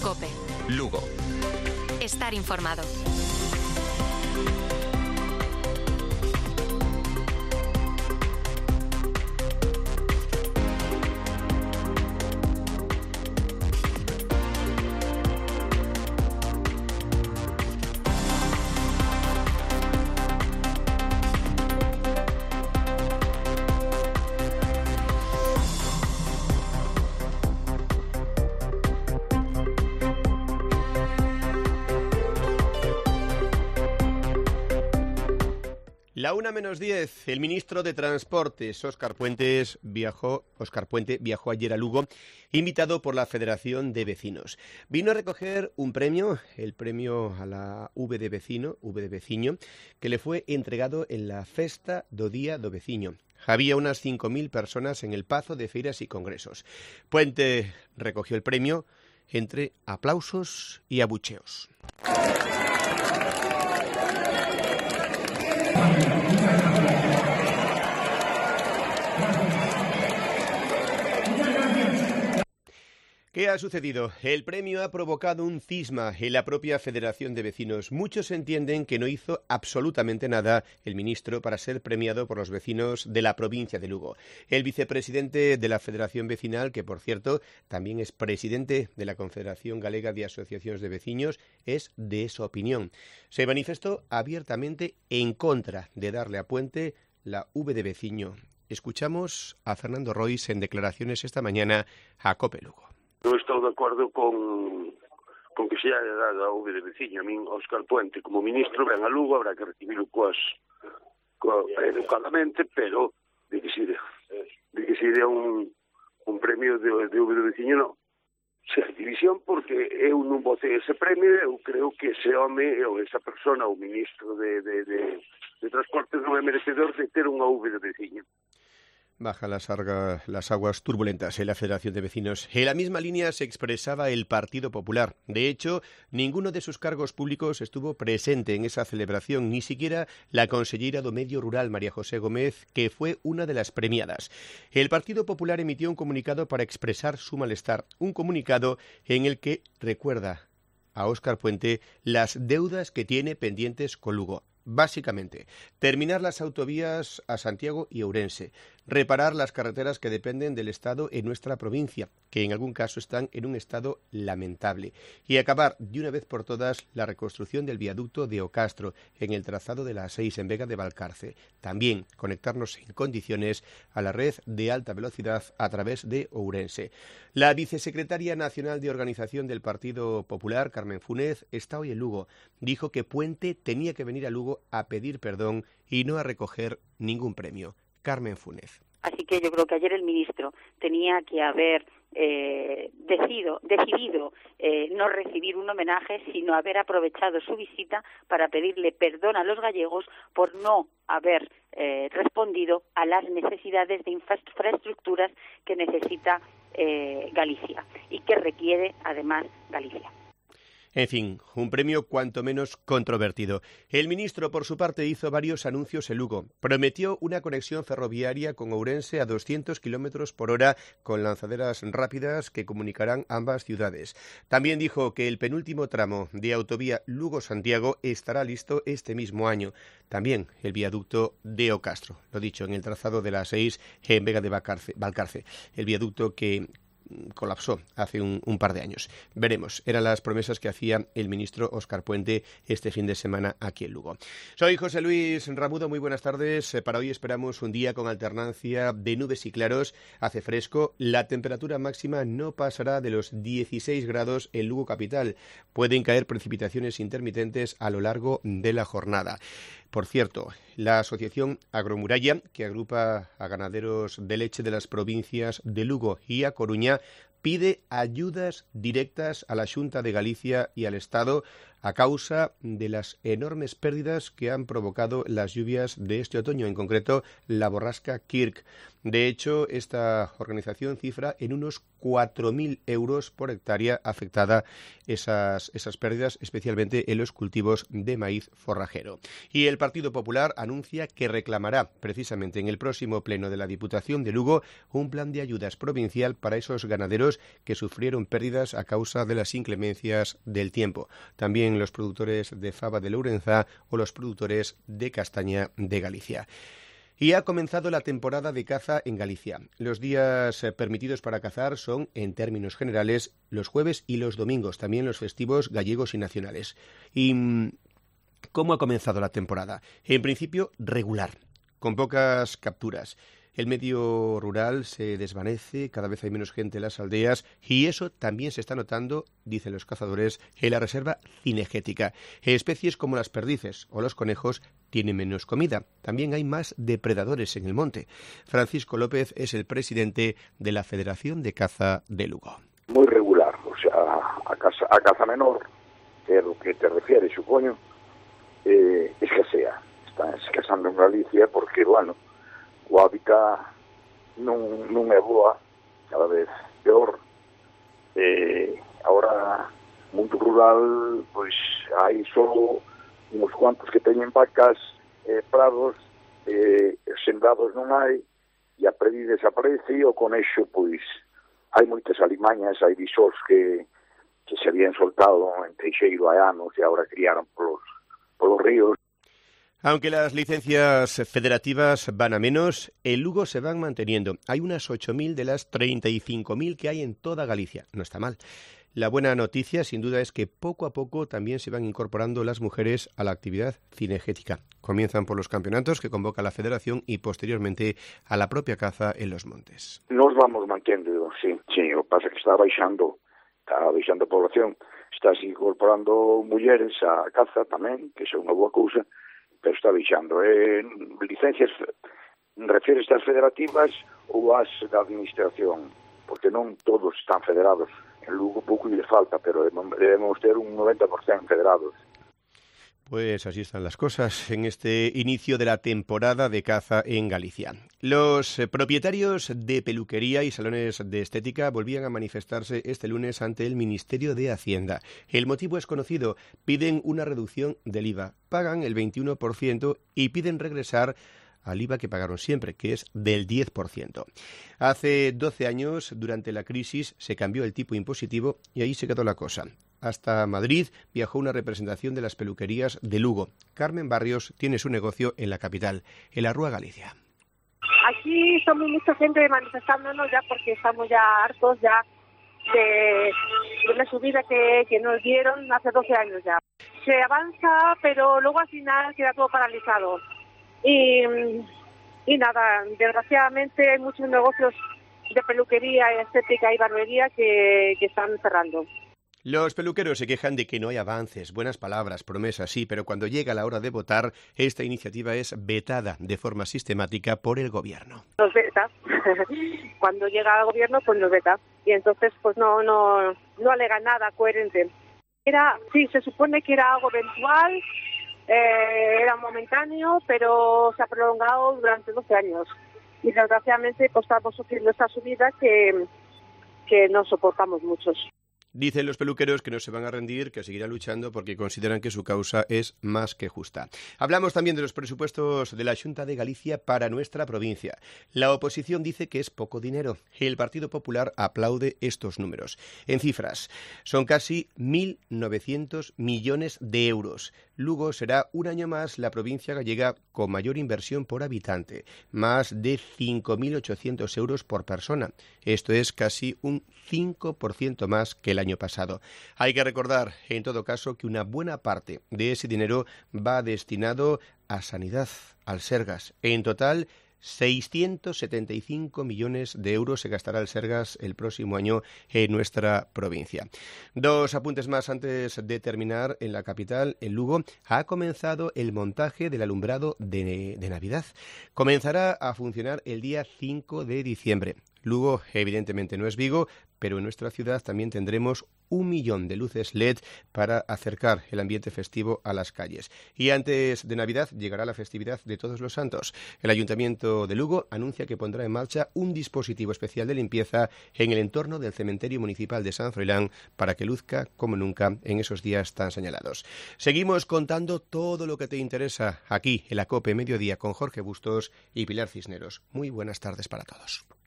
COPE. Lugo. Estar informado. La 1:10, el ministro de Transportes, Óscar Puente, viajó ayer a Lugo, invitado por la Federación de Vecinos. Vino a recoger un premio, el premio a la V de Veciño, que le fue entregado en la Festa do Día do Veciño. Había unas 5.000 personas en el Pazo de Feiras y Congresos. Puente recogió el premio entre aplausos y abucheos. ¿Qué ha sucedido? El premio ha provocado un cisma en la propia Federación de Vecinos. Muchos entienden que no hizo absolutamente nada el ministro para ser premiado por los vecinos de la provincia de Lugo. El vicepresidente de la Federación Vecinal, que por cierto también es presidente de la Confederación Galega de Asociaciones de Vecinos, es de esa opinión. Se manifestó abiertamente en contra de darle a Puente la V de Veciño. Escuchamos a Fernando Rois en declaraciones esta mañana a COPE Lugo. Non estou de acordo con que se haya dado a V de Veciño. A min, Óscar Puente, como ministro, ven a Lugo, habrá que recibirlo educadamente, pero de que se dé un premio de V de Veciño, non. Se hai división, porque eu non votei ese premio, eu creo que ese home, ou esa persona, o ministro de Transportes, non é merecedor de ter unha V de Veciño. Baja las aguas turbulentas en la Federación de Vecinos. En la misma línea se expresaba el Partido Popular. De hecho, ninguno de sus cargos públicos estuvo presente en esa celebración, ni siquiera la consellera do Medio Rural, María José Gómez, que fue una de las premiadas. El Partido Popular emitió un comunicado para expresar su malestar, un comunicado en el que recuerda a Óscar Puente las deudas que tiene pendientes con Lugo. Básicamente, terminar las autovías a Santiago y Ourense, reparar las carreteras que dependen del Estado en nuestra provincia, que en algún caso están en un estado lamentable, y acabar de una vez por todas la reconstrucción del viaducto de Ocastro en el trazado de la A6 en Vega de Valcarce. También conectarnos en condiciones a la red de alta velocidad a través de Ourense. La vicesecretaria nacional de organización del Partido Popular, Carmen Fúnez, está hoy en Lugo. Dijo que Puente tenía que venir a Lugo a pedir perdón y no a recoger ningún premio. Carmen Fúnez. Así que yo creo que ayer el ministro tenía que haber decidido no recibir un homenaje, sino haber aprovechado su visita para pedirle perdón a los gallegos por no haber respondido a las necesidades de infraestructuras que necesita Galicia y que requiere además Galicia. En fin, un premio cuanto menos controvertido. El ministro, por su parte, hizo varios anuncios en Lugo. Prometió una conexión ferroviaria con Ourense a 200 km por hora con lanzaderas rápidas que comunicarán ambas ciudades. También dijo que el penúltimo tramo de autovía Lugo-Santiago estará listo este mismo año. También el viaducto de Ocastro, lo dicho, en el trazado de la A6 en Vega de Valcarce. El viaducto que colapsó hace un par de años. Veremos, eran las promesas que hacía el ministro Óscar Puente este fin de semana aquí en Lugo. Soy José Luis Ramudo, muy buenas tardes. Para hoy esperamos un día con alternancia de nubes y claros, hace fresco, la temperatura máxima no pasará de los 16 grados en Lugo capital. Pueden caer precipitaciones intermitentes a lo largo de la jornada. Por cierto, la Asociación Agromuralla, que agrupa a ganaderos de leche de las provincias de Lugo y A Coruña, pide ayudas directas a la Xunta de Galicia y al Estado a causa de las enormes pérdidas que han provocado las lluvias de este otoño, en concreto la borrasca Kirk. De hecho, esta organización cifra en unos 4.000 euros por hectárea afectada esas pérdidas, especialmente en los cultivos de maíz forrajero. Y el Partido Popular anuncia que reclamará precisamente en el próximo pleno de la Diputación de Lugo un plan de ayudas provincial para esos ganaderos ganaderos que sufrieron pérdidas a causa de las inclemencias del tiempo. También los productores de fava de Lourenzá o los productores de castaña de Galicia. Y ha comenzado la temporada de caza en Galicia. Los días permitidos para cazar son, en términos generales, los jueves y los domingos, también los festivos gallegos y nacionales. ¿Y cómo ha comenzado la temporada? En principio, regular, con pocas capturas. El medio rural se desvanece, cada vez hay menos gente en las aldeas y eso también se está notando, dicen los cazadores, en la reserva cinegética. Especies como las perdices o los conejos tienen menos comida. También hay más depredadores en el monte. Francisco López es el presidente de la Federación de Caza de Lugo. Muy regular, o sea, a caza menor, que é lo que te refieres, supoño, escasea. Está escasando en Galicia porque, bueno, o hábitat non é boa, cada vez peor. Ahora, mundo rural, pois hai só uns cuantos que teñen vacas, prados, sembrados non hai, e a predi desaparece, e o conexo, pois, hai moitas alimañas, hai bisós que se habían soltado en Teixeiro hai anos e agora criaron polos ríos. Aunque las licencias federativas van a menos, en Lugo se van manteniendo. Hay unas 8.000 de las 35.000 que hay en toda Galicia. No está mal. La buena noticia, sin duda, es que poco a poco también se van incorporando las mujeres a la actividad cinegética. Comienzan por los campeonatos que convoca la Federación y posteriormente a la propia caza en los montes. Nos vamos mantendo, sí. O que pasa é que está baixando a población. Está incorporando mulleres á caza tamén, que é unha boa cousa, pero está baixando. Licencias, refieres ás federativas ou ás da administración? Porque non todos están federados. En Lugo pouco lle falta, pero debemos ter un 90% federados. Pues así están las cosas en este inicio de la temporada de caza en Galicia. Los propietarios de peluquería y salones de estética volvían a manifestarse este lunes ante el Ministerio de Hacienda. El motivo es conocido, piden una reducción del IVA, pagan el 21% y piden regresar al IVA que pagaron siempre, que es del 10%. Hace 12 años, durante la crisis, se cambió el tipo impositivo y ahí se quedó la cosa. Hasta Madrid viajó una representación de las peluquerías de Lugo. Carmen Barrios tiene su negocio en la capital, en la Rúa Galicia. Aquí somos mucha gente manifestándonos ya porque estamos ya hartos ya de la subida que nos dieron hace 12 años ya. Se avanza, pero luego al final queda todo paralizado. Y nada, desgraciadamente hay muchos negocios de peluquería, estética y barbería que están cerrando. Los peluqueros se quejan de que no hay avances, buenas palabras, promesas, sí, pero cuando llega la hora de votar, esta iniciativa es vetada de forma sistemática por el gobierno. Nos veta. Cuando llega al gobierno, pues nos veta. Y entonces, pues no alega nada coherente. Sí, se supone que era algo eventual, era momentáneo, pero se ha prolongado durante 12 años. Y desgraciadamente, pues estamos sufriendo esta subida que no soportamos muchos. Dicen los peluqueros que no se van a rendir, que seguirán luchando porque consideran que su causa es más que justa. Hablamos también de los presupuestos de la Xunta de Galicia para nuestra provincia. La oposición dice que es poco dinero. El Partido Popular aplaude estos números. En cifras, son casi 1.900 millones de euros. Lugo será un año más la provincia gallega con mayor inversión por habitante, más de 5.800 euros por persona. Esto es casi un 5% más que el año pasado. Hay que recordar, en todo caso, que una buena parte de ese dinero va destinado a sanidad, al Sergas. En total, 675 millones de euros se gastará el Sergas el próximo año en nuestra provincia. Dos apuntes más antes de terminar. En la capital, en Lugo, ha comenzado el montaje del alumbrado de Navidad. Comenzará a funcionar el día 5 de diciembre. Lugo, evidentemente, no es Vigo, pero en nuestra ciudad también tendremos 1 millón de luces LED para acercar el ambiente festivo a las calles. Y antes de Navidad llegará la festividad de Todos los Santos. El Ayuntamiento de Lugo anuncia que pondrá en marcha un dispositivo especial de limpieza en el entorno del cementerio municipal de San Froilán para que luzca como nunca en esos días tan señalados. Seguimos contando todo lo que te interesa aquí en la COPE Mediodía con Jorge Bustos y Pilar Cisneros. Muy buenas tardes para todos.